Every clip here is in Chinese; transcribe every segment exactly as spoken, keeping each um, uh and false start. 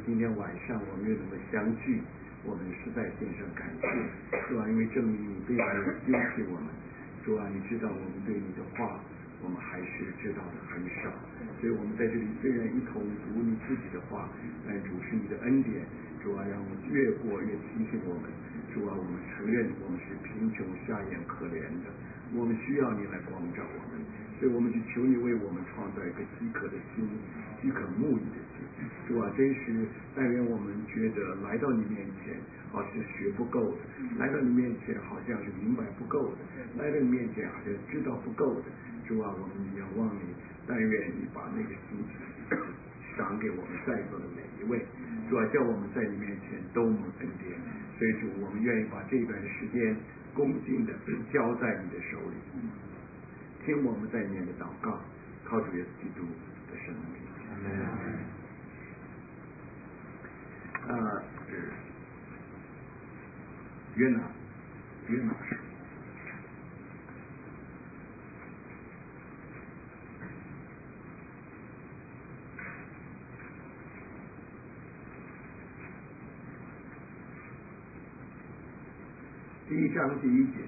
今天晚上我们又能够相聚，我们实在献上感谢，主啊，因为证明你并没有丢弃我们，主啊，你知道我们对你的话，我们还是知道的很少，所以我们在这里虽然一同读你自己的话，但主是你的恩典，主啊，让我们越过越提醒我们，主啊，我们承认我们是贫穷瞎眼可怜的，我们需要你来光照我们，所以我们就求你为我们创造一个饥渴的心，饥渴慕义的心，主啊，真是但愿我们觉得来到你面前好像学不够的，来到你面前好像是明白不够的，来到你面前好像知道不够的，主啊，我们仰望你，但愿你把那个心赏给我们在座的每一位，主啊，叫我们在你面前都蒙恩典，所以主，我们愿意把这段时间恭敬的交在你的手里，听我们在里面的祷告，靠主耶稣基督的圣名。呃，约拿，约拿书。第一章第一节，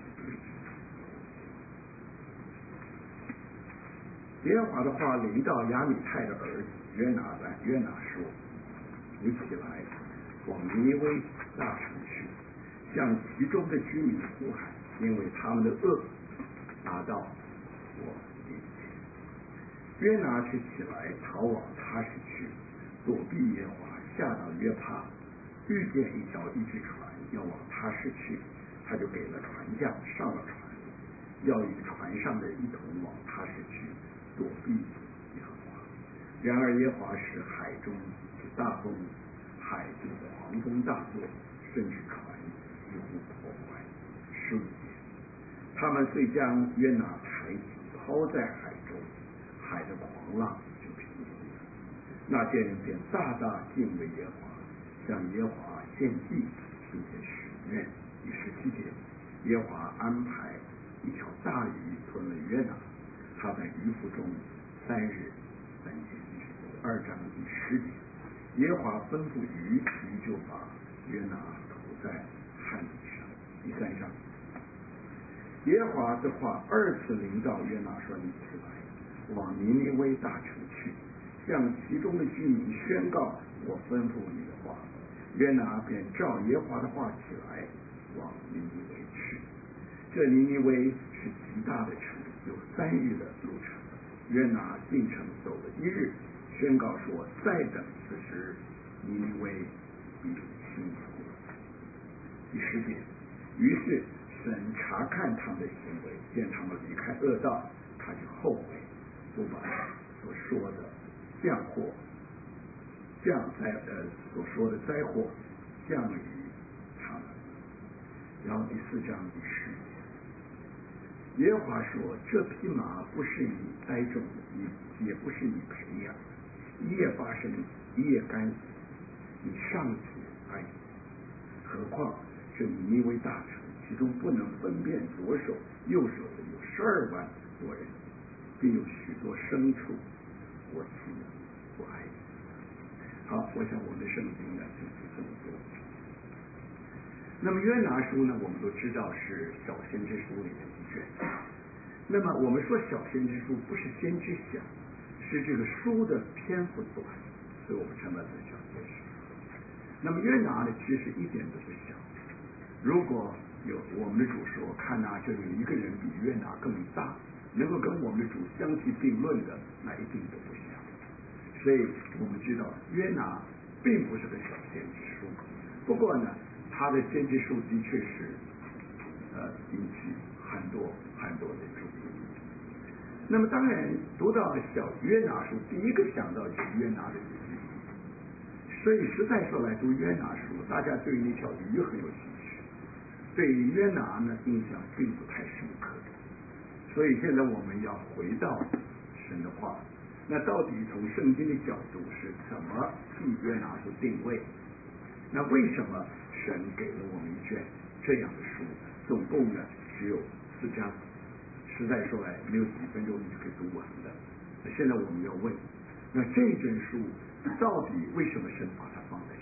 耶和华的话临到亚米太的儿子约拿的，约拿说：“你起来，往尼尼微大城去，向其中的居民呼喊，因为他们的恶达到我面前。”约拿却起来，逃往他施去，躲避耶和华，下到约帕，遇见一条一只船要往他施去。他就给了船匠，上了船，要与船上的一同往他施去，躲避耶和华。然而耶和华使海中起大风，海就狂风大作，甚至船几乎破坏。十五节，他们遂将约拿抬起，抛在海中，海的狂浪就平息了。那些人便大大敬畏耶和华，向耶和华献祭，并且许愿。第十七节，耶和华安排一条大鱼吞了约拿，他在鱼腹中三日三夜。二章第十节，耶和华吩咐鱼，鱼就把约拿投在旱地上。第三章，耶和华的话二次临到约拿说：“你起来，往尼尼微大城去，向其中的居民宣告我吩咐你的话。”约拿便照耶和华的话起来，往尼尼微去。这尼尼微是极大的城，有三日的路程。约拿进城走了一日，宣告说：“再等此时，尼尼微必倾覆。”第十节，于是神查看他们的行为，见他们离开恶道，他就后悔，不把所说的降祸降灾呃所说的灾祸降于他们。然后第四章第十节，耶和华说：“这匹马不是你栽种的，也也不是你培养，一夜发生，一夜干死，你尚且哀。何况这尼尼微大城，其中不能分辨左手右手的有十二万多人，并有许多牲畜，我岂不哀？”好，我想我们的圣经呢就是这么多。那么约拿书呢，我们都知道是小先知书里的一卷。那么我们说小先知书不是先知小，是这个书的篇幅短，所以我们称它为小先知书。那么约拿呢，其实一点都不小。如果有我们的主说，看哪，这有一个人比约拿更大，能够跟我们的主相提并论的，那一定都不小。所以我们知道约拿并不是个小先知书，不过呢，他的先知书的确是呃引起很多很多的注意。那么当然读到小约拿书，第一个想到就是约拿的鱼，所以实在说来读约拿书，大家对那条鱼很有兴趣，对约拿呢印象并不太深刻。所以现在我们要回到神的话，那到底从圣经的角度是怎么替约拿书定位？那为什么神给了我们一卷这样的书？总共呢只有四章，实在说来没有几分钟你就可以读完的。现在我们要问，那这卷书到底为什么神把它放在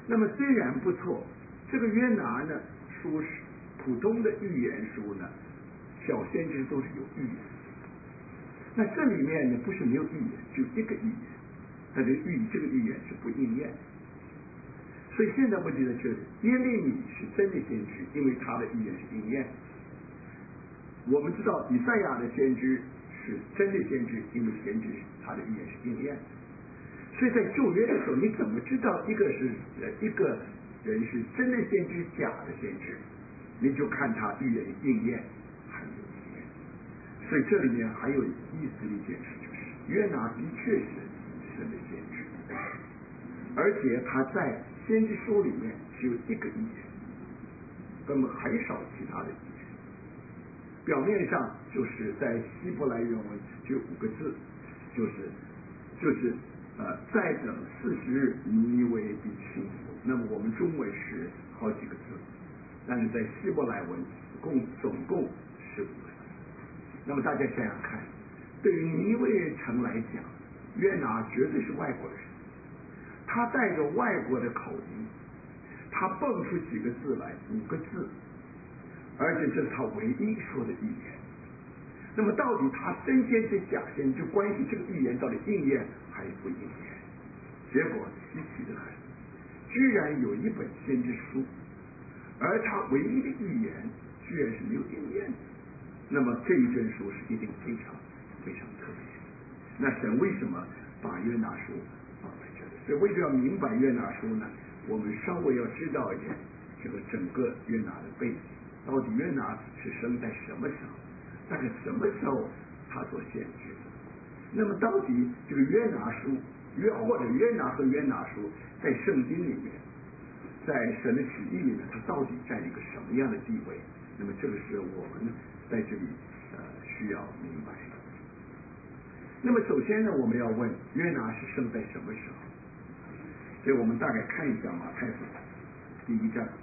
那么虽然不错，这个约拿呢书是普通的预言书呢，小先知都是有预言。那这里面呢不是没有预言，只有一个预言，但这个预这个预言是不应验。所以现在问题在这里，耶利米是真的先知，因为他的预言是应验。我们知道以赛亚的先知是真的先知，因为先知他的预言是应验。所以在旧约的时候，你怎么知道一个是一个人是真的先知，假的先知？你就看他预言应验还没有应验。所以这里面还有意思的一件事，就是约拿的确是神的先知，而且他在先知书里面只有一个预言，根本很少其他的预言。表面上就是在希伯来原文就五个字，就是就是呃，再等四十日，尼尼微必倾覆。那么我们中文是好几个字，但是在希伯来文共总共是五个字。那么大家想想看，对于尼尼微城来讲，约拿绝对是外国人，他带着外国的口音，他蹦出几个字来，五个字，而且这是他唯一说的预言。那么到底他真先知假先知，就关系这个预言到底应验还是不应验？结果稀奇的很，居然有一本先知书，而他唯一的预言居然是没有应验的。那么这一卷书是一定非常非常特别。那神为什么把约拿书放在这里？所以为了要明白约拿书呢，我们稍微要知道一点这个整个约拿的背景，到底约拿是生在什么时候？大概什么时候他所献知？那么到底这个约拿书约或者约拿和约拿书在圣经里面，在神的旨意里面，它到底占一个什么样的地位？那么这个是我们在这里呃需要明白的。那么首先呢，我们要问约拿是生在什么时候？所以我们大概看一下马太福音第一章。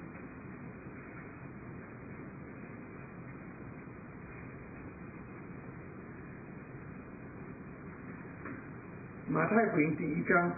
马太福音第一章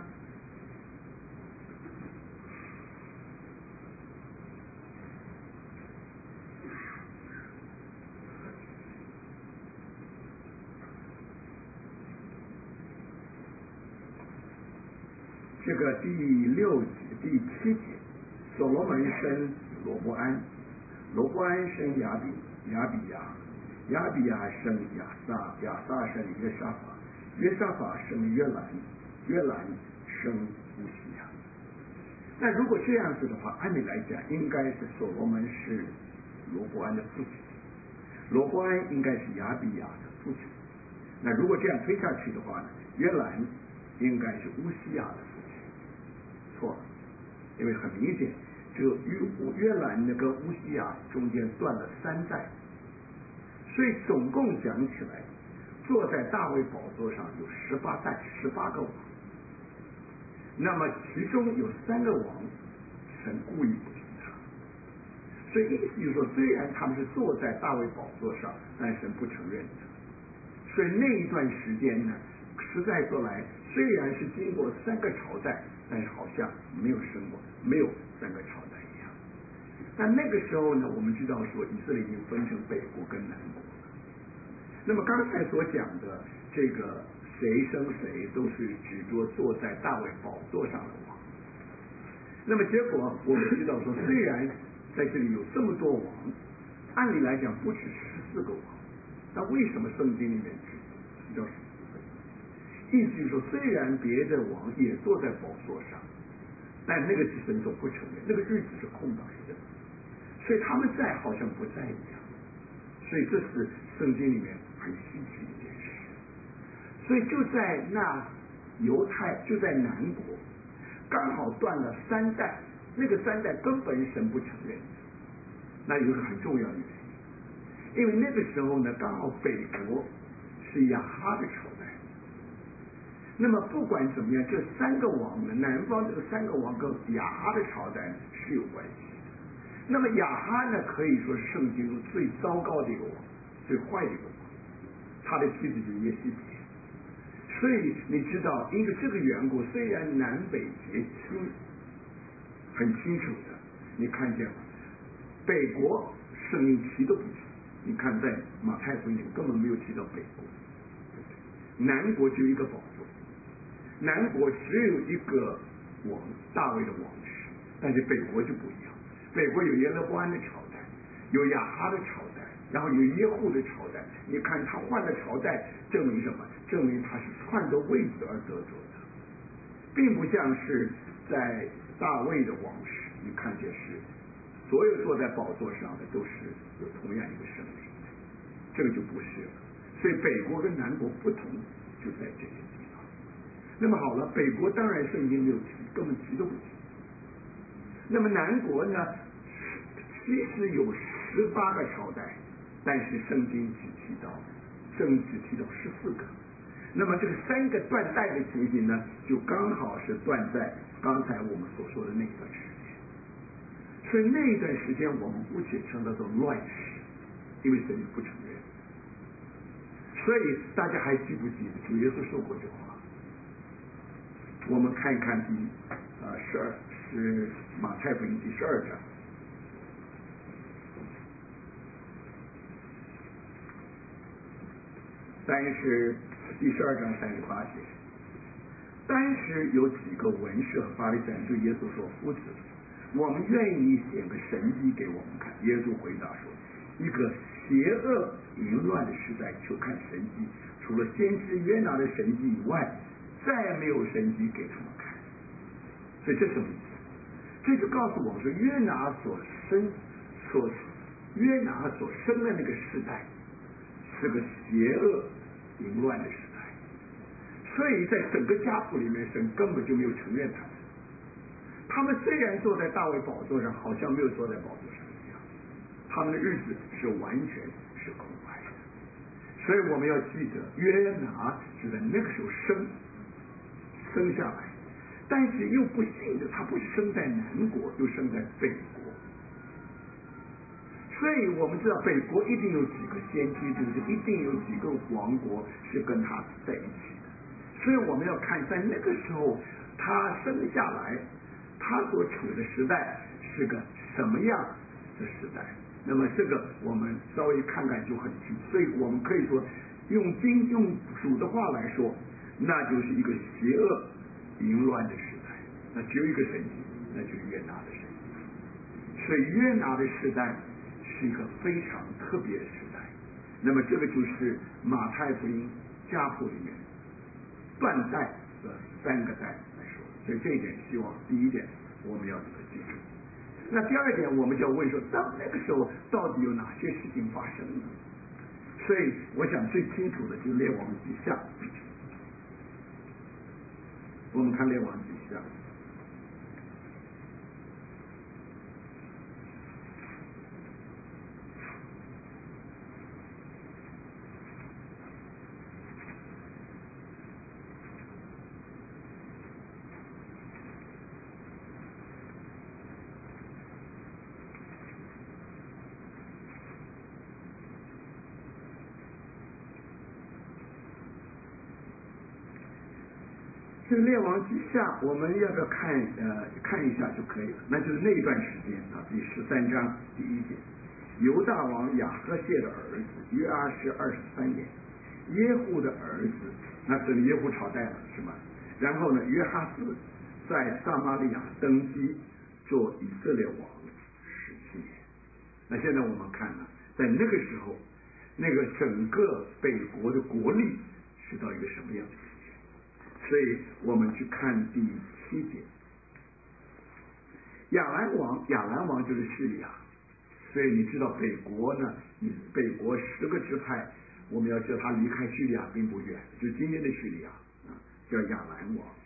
这个第六节第七节，所罗门生罗伯安，罗伯安生亚比亚比亚，亚比亚生亚撒，亚撒生约沙法，约沙法生约兰，约兰生乌西亚。那如果这样子的话，按理来讲，应该是所罗门是罗伯安的父亲，罗伯安应该是亚比亚的父亲。那如果这样推下去的话呢，约兰应该是乌西亚的父亲。错了，因为很明显，这个约约兰那个乌西亚中间断了三代，所以总共讲起来，坐在大卫宝座上有十八代，十八个王。那么其中有三个王，神故意不提他，所以意思就是说，虽然他们是坐在大卫宝座上，但神不承认他。所以那一段时间呢，实在说来，虽然是经过三个朝代，但是好像没有生过，没有三个朝代一样。但那个时候呢，我们知道说以色列已经分成北国跟南国了。那么刚才所讲的这个谁生谁，都是指着坐在大卫宝座上的王。那么结果我们知道说，虽然在这里有这么多王，按理来讲不止十四个王，那为什么圣经里面只叫十四个？意思就是说，虽然别的王也坐在宝座上，但那个神都不承认，那个日子是空白的，所以他们在好像不在一样。所以这是圣经里面很稀奇的一件事。所以就在那犹太，就在南国，刚好断了三代，那个三代根本神不承认。那有一个很重要的原因，因为那个时候呢，刚好北国是亚哈的朝代。那么不管怎么样，这三个王呢，南方这个三个王跟亚哈的朝代是有关系的。那么亚哈呢，可以说是圣经中最糟糕的一个王，最坏的一个王，他的妻子就是耶西别。所以你知道，因为这个缘故，虽然南北结亲，很很清楚的，你看见了，北国圣经提都不提，你看在马太福音里根本没有提到北国，对不对？南国就一个宝座，南国只有一个王，大卫的王室，但是北国就不一样，北国有耶勒波安的朝代，有亚哈的朝代，然后有耶户的朝代。你看他换了朝代，证明什么？证明他是换个位置而得着的，并不像是在大卫的王室，你看见是所有坐在宝座上的都是有同样一个圣灵，这个就不是了。所以北国跟南国不同就在这些地方。那么好了，北国当然圣经没有提，根本提都不提。那么南国呢，其实有十八个朝代，但是圣经只提到圣经只提到十四个。那么这个三个断代的情形呢，就刚好是断在刚才我们所说的那一段时间。所以那一段时间我们姑且称它做乱世，因为神不承认。所以大家还记不记得主耶稣说过这话？我们看一看第呃十二是马太福音第十二章。但是第十二章三十八节，当时有几个文士和法利赛人对耶稣说：“夫子，我们愿意显个神迹给我们看。”耶稣回答说：“一个邪恶淫乱的时代，求看神迹，除了先知约拿的神迹以外，再没有神迹给他们看。”所以这什么意思？这就告诉我们说，约拿所生所约拿所生的那个时代是个邪恶淫乱的时代，所以在整个家谱里面，神根本就没有承认他们。他们虽然坐在大卫宝座上，好像没有坐在宝座上一样，他们的日子是完全是空白的。所以我们要记得，约拿是在那个时候生生下来，但是又不幸的，他不是生在南国，又生在北国。所以我们知道北国一定有几个先知，对不对？一定有几个王国是跟他在一起的。所以我们要看在那个时候他生下来，他所处的时代是个什么样的时代。那么这个我们稍微看看就很清楚。所以我们可以说，用经用主的话来说，那就是一个邪恶淫乱的时代。那只有一个神迹，那就是约拿的神迹。所以约拿的时代是一个非常特别的时代。那么这个就是马太福音家谱里面断代的三个代来说。所以这一点希望第一点我们要这个记住。那第二点我们就要问说，到那个时候到底有哪些事情发生呢？所以我想最清楚的就是列王记下。我们看列王记下。这个列王记下，我们要不要看呃看一下就可以了？那就是那一段时间啊，第十三章第一节，犹大王亚哈谢的儿子约阿施二十三年，耶户的儿子，那这里耶户朝代了是吗？然后呢，约哈斯在撒玛利亚登基做以色列王十七年。那现在我们看呢，在那个时候，那个整个北国的国力是到一个什么样子？所以我们去看第七节，亚兰王，亚兰王就是叙利亚。所以你知道北国呢，你北国十个支派，我们要叫他离开叙利亚并不远，就今天的叙利亚啊，叫亚兰王。